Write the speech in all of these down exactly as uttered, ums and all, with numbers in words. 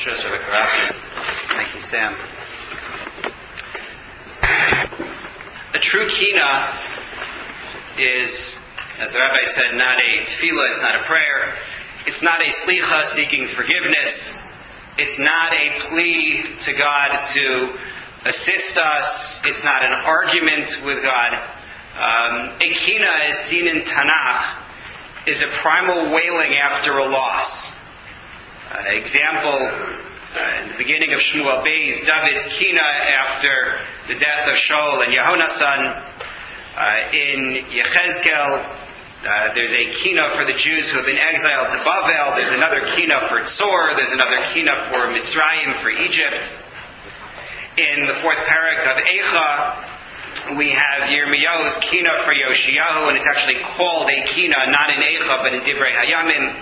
Thank you, Sam. A true kina is, as the rabbi said, not a tefillah, it's not a prayer, it's not a slicha seeking forgiveness, it's not a plea to God to assist us, it's not an argument with God. Um, a kina, as seen in Tanakh, is a primal wailing after a loss. Uh, example, uh, in the beginning of Shmuel Beis, David's kina after the death of Shaul and Yehonasan. Uh, in Yechezkel, uh, there's a kina for the Jews who have been exiled to Bavel. There's another kina for Tzor. There's another kina for Mitzrayim, for Egypt. In the fourth parak of Eicha, we have Yirmiyahu's kina for Yoshiyahu, and it's actually called a kina, not in Eicha, but in Divrei Hayamim.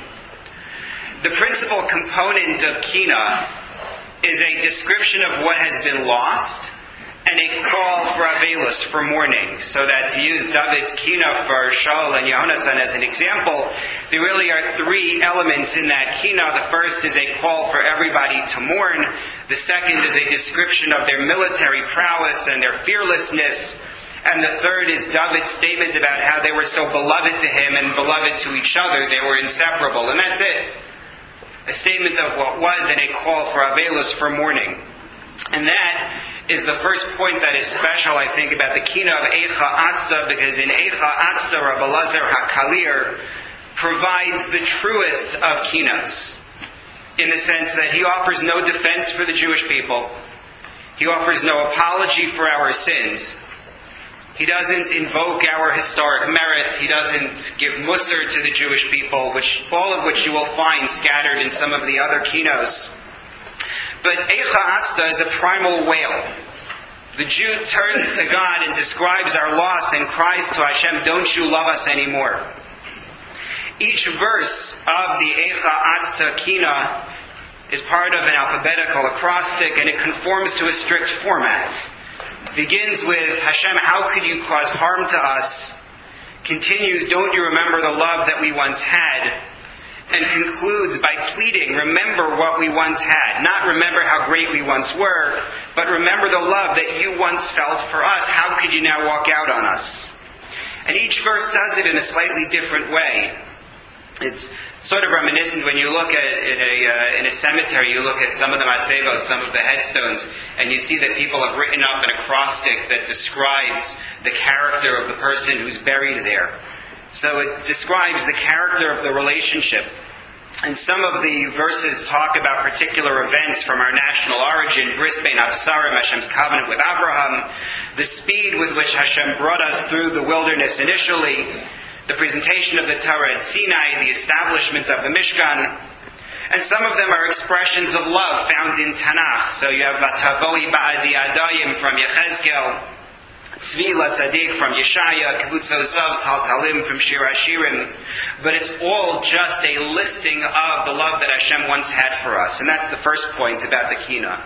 The principal component of kina is a description of what has been lost and a call for avelus, for mourning. So that, to use David's kina for Shaul and Yehonasan as an example, there really are three elements in that kina. The first is a call for everybody to mourn. The second is a description of their military prowess and their fearlessness. And the third is David's statement about how they were so beloved to him and beloved to each other. They were inseparable. And that's it. A statement of what was and a call for avelus, for mourning. And that is the first point that is special, I think, about the kina of Eicha Atzta, because in Eicha Atzta, Rabbi Elazar HaKalir provides the truest of kinas, in the sense that he offers no defense for the Jewish people. He offers no apology for our sins. He doesn't invoke our historic merit. He doesn't give musar to the Jewish people, which all of which you will find scattered in some of the other kinos. But Eicha Atzta is a primal wail. The Jew turns to God and describes our loss and cries to Hashem, "Don't you love us anymore?" Each verse of the Eicha Atzta kina is part of an alphabetical acrostic, and it conforms to a strict format. Begins with, "Hashem, how could you cause harm to us?" Continues, "Don't you remember the love that we once had?" And concludes by pleading, "Remember what we once had. Not remember how great we once were, but remember the love that you once felt for us. How could you now walk out on us?" And each verse does it in a slightly different way. It's sort of reminiscent when you look at in a uh, in a cemetery, you look at some of the matzevos, some of the headstones, and you see that people have written up an acrostic that describes the character of the person who's buried there. So it describes the character of the relationship. And some of the verses talk about particular events from our national origin, Bris Bein Absarim, Hashem's covenant with Abraham, the speed with which Hashem brought us through the wilderness initially, the presentation of the Torah at Sinai, the establishment of the Mishkan. And some of them are expressions of love found in Tanakh. So you have Vatavoi Ba'adi Adayim from Yechezkel, Tzvi Latzadik from Yeshaya, Kibbutz Osav Tal Talim from Shir Hashirim. But it's all just a listing of the love that Hashem once had for us. And that's the first point about the kina.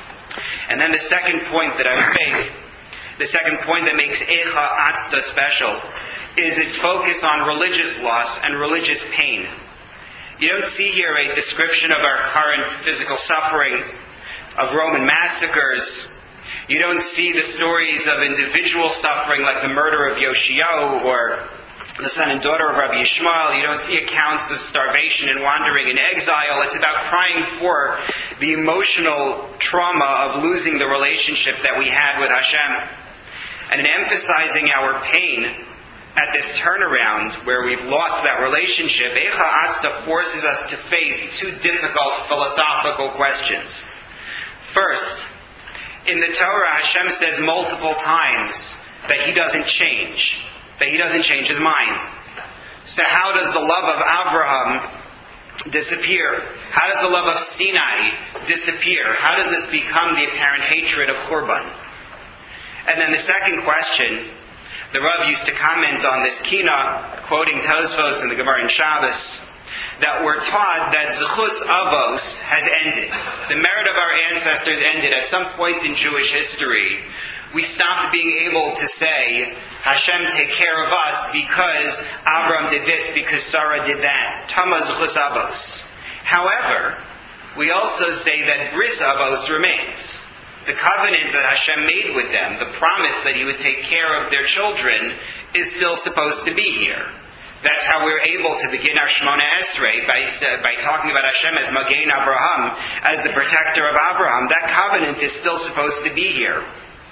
And then the second point that I make, the second point that makes Eicha Atzta special, is its focus on religious loss and religious pain. You don't see here a description of our current physical suffering, of Roman massacres. You don't see the stories of individual suffering like the murder of Yoshiyahu or the son and daughter of Rabbi Yishmael. You don't see accounts of starvation and wandering in exile. It's about crying for the emotional trauma of losing the relationship that we had with Hashem. And in emphasizing our pain at this turnaround where we've lost that relationship, Eicha Atzta forces us to face two difficult philosophical questions. First, in the Torah, Hashem says multiple times that He doesn't change, that He doesn't change His mind. So how does the love of Avraham disappear? How does the love of Sinai disappear? How does this become the apparent hatred of Churban? And then the second question, the Rav used to comment on this kina, quoting Tosfos in the Gemara in Shabbos, that we're taught that Zechus Avos has ended. The merit of our ancestors ended. At some point in Jewish history, we stopped being able to say, Hashem, take care of us because Abraham did this, because Sarah did that. Tama Zechus Avos. However, we also say that Bris Avos remains. The covenant that Hashem made with them, the promise that He would take care of their children, is still supposed to be here. That's how we're able to begin our Shemona Esrei by, by talking about Hashem as Magen Abraham, as the protector of Abraham. That covenant is still supposed to be here.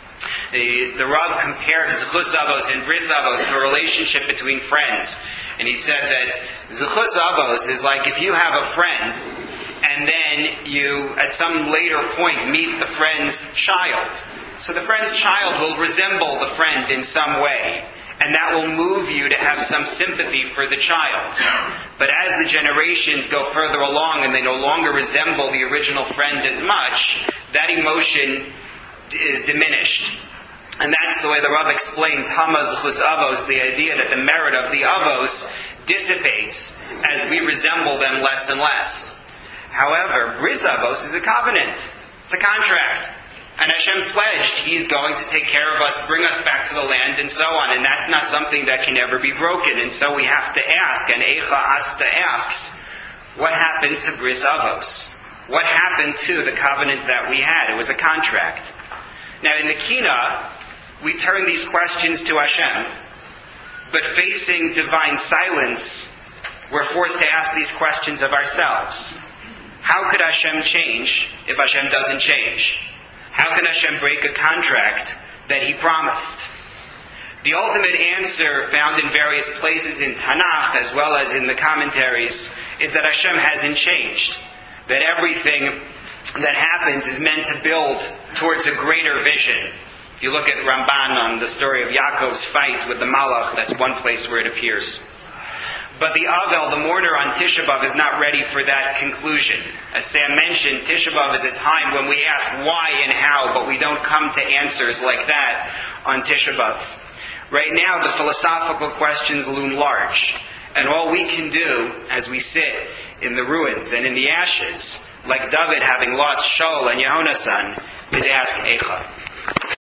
The, the Rav compared Zechus Avos and Bris Avos to a relationship between friends. And he said that Zechus Avos is like if you have a friend, and then you, at some later point, meet the friend's child. So the friend's child will resemble the friend in some way, and that will move you to have some sympathy for the child. But as the generations go further along and they no longer resemble the original friend as much, that emotion is diminished. And that's the way the Rav explained Hama Zechus Avos, the idea that the merit of the Avos dissipates as we resemble them less and less. However, Bris Avos is a covenant. It's a contract. And Hashem pledged He's going to take care of us, bring us back to the land, and so on. And that's not something that can ever be broken. And so we have to ask, and Eicha Asta asks, what happened to Bris Avos? What happened to the covenant that we had? It was a contract. Now in the Kina, we turn these questions to Hashem. But facing divine silence, we're forced to ask these questions of ourselves. How could Hashem change if Hashem doesn't change? How can Hashem break a contract that He promised? The ultimate answer, found in various places in Tanakh as well as in the commentaries, is that Hashem hasn't changed. That everything that happens is meant to build towards a greater vision. If you look at Ramban on the story of Yaakov's fight with the Malach, that's one place where it appears. But the Avel, the mourner on Tisha B'Av, is not ready for that conclusion. As Sam mentioned, Tisha B'Av is a time when we ask why and how, but we don't come to answers like that on Tisha B'Av. Right now, the philosophical questions loom large. And all we can do, as we sit in the ruins and in the ashes, like David having lost Shaul and Yehonasan, is ask Eicha.